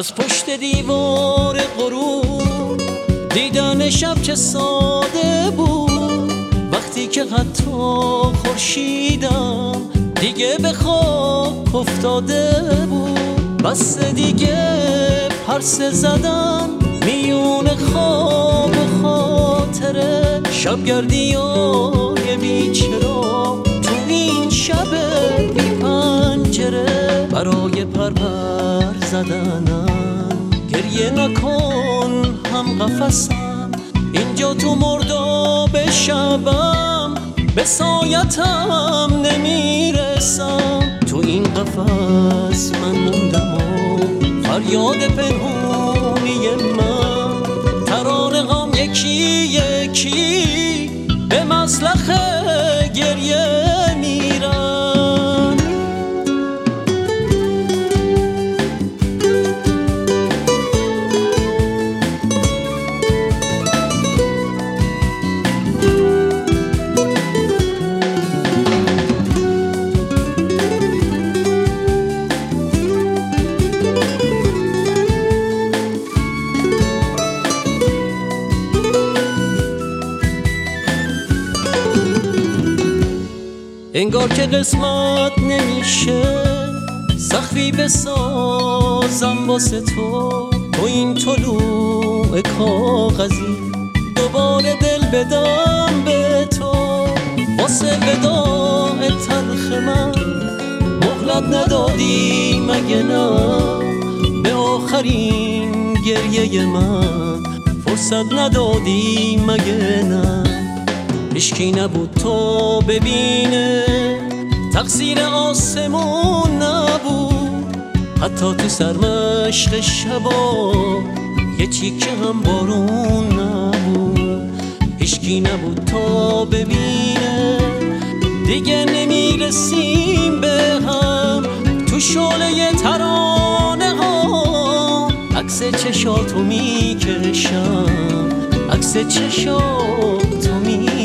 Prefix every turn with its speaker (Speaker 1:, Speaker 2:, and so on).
Speaker 1: از پشت دیوار غروب دیدن شب چه ساده بود، وقتی که حتی خورشیدم دیگه به خاک افتاده بود. بس دیگه پرسه زدن میون خواب و خاطره، شبگردیای بیچرا تو این شب بی پنجره. برای پرپر زدنم گریه نکن هم قفسم، اینجا تو مرداب شبم به سایتم نمیرسم. تو این قفس من موندم و فریاد پنهونی من، ترانه غم یکی یکی به مسلخ گریه میرن. انگار که قسمت نمیشه سخفی بسازم واسه تو این طلوع کاغذی، دوباره دل بدم به تو. واسه وداع تلخ من مهلت ندادی مگه نه؟ به آخرین گریه من فرصت ندادی مگه نه؟ هیچکی نبود تو ببینه، تقصیر آسمون نبود، حتی تو سرمشق شبا یه تیکه هم بارون نبود. هیچکی نبود تو ببینه، دیگه نمیرسیم به هم تو شعله ترانه ها. عکس چشاتو میکشم، عکس چشاتو میکشم.